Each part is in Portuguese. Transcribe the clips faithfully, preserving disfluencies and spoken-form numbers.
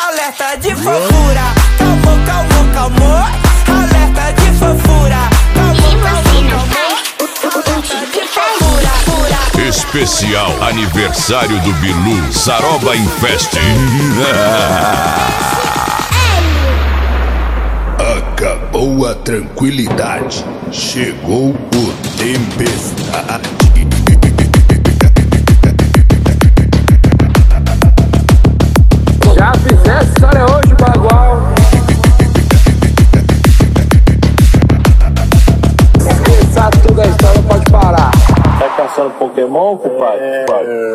alerta de fofura. Calmou, calmou, calmou, alerta de fofura. Calmou, calmou, calmou, alerta de fofura. Especial aniversário do Bilu, Saroba Infest. Acabou a tranquilidade, chegou o tempestade. Já fizesse história hoje, bagual. Esqueça tudo a história, pode parar. Tá caçando Pokémon, compadre? É...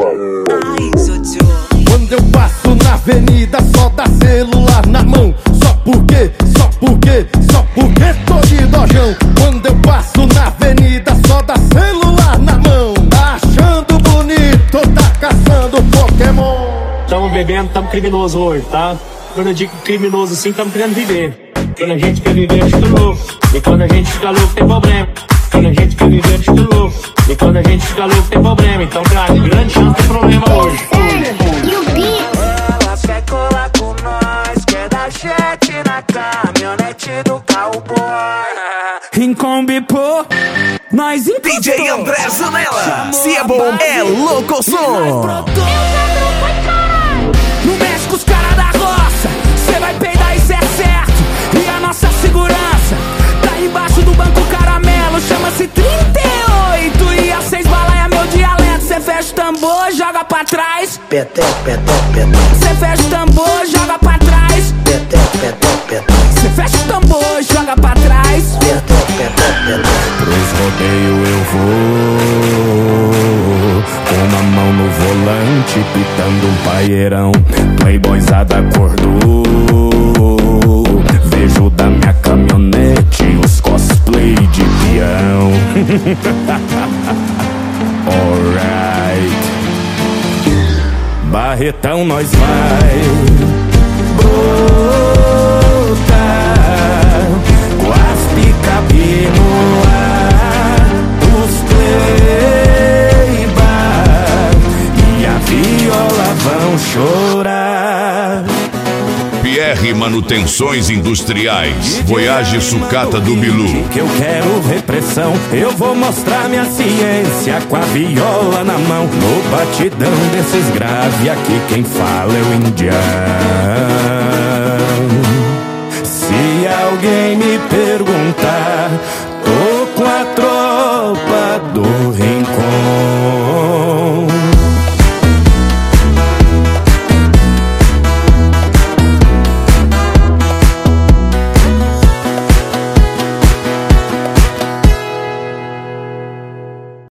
Quando eu passo na avenida, só dá celular na mão. Só porque, só porque, só porque tô de dojão. Quando eu passo na avenida, só dá celular na mão. Tá achando bonito, tá caçando Pokémon. Tamo bebendo, tamo criminoso hoje, tá? Quando eu digo criminoso assim, tamo querendo viver. Quando a gente quer viver, fica louco. E quando a gente fica louco, tem problema. Quando a gente quer viver, fica louco. E quando a gente fica louco, tem problema. Então, cara, grande chance tem problema hoje. Ela quer colar com nós, quer dar jet na caminhonete do cowboy. Em Kombi, pô, nós encostou. D J André Zanella, se é bom, é louco som. Não mexe com os caras da roça, cê vai peidar, isso é certo. E a nossa segurança tá embaixo do banco caramelo. Chama-se trinta e oito e a seis bala é meu dialeto. Cê fecha o tambor, joga pra trás. Peté, peté, peté. Cê fecha o tambor, joga pra trás. Peté, peté, peté. Cê fecha o tambor, joga pra trás. Peté, peté, peté. Pros rodeios eu vou, com uma mão no volante, pitando um paeirão. Playboyzada acordou, vejo da minha caminhonete os cosplay de peão. Alright, Barretão nós vai botar com as picape no ar, os playbar e a viola vão chorar. Pierre Manutenções Industriais, Voyage Sucata do Bilu. Que eu quero repressão, eu vou mostrar minha ciência com a viola na mão. No batidão desses grave aqui quem fala é o indiano.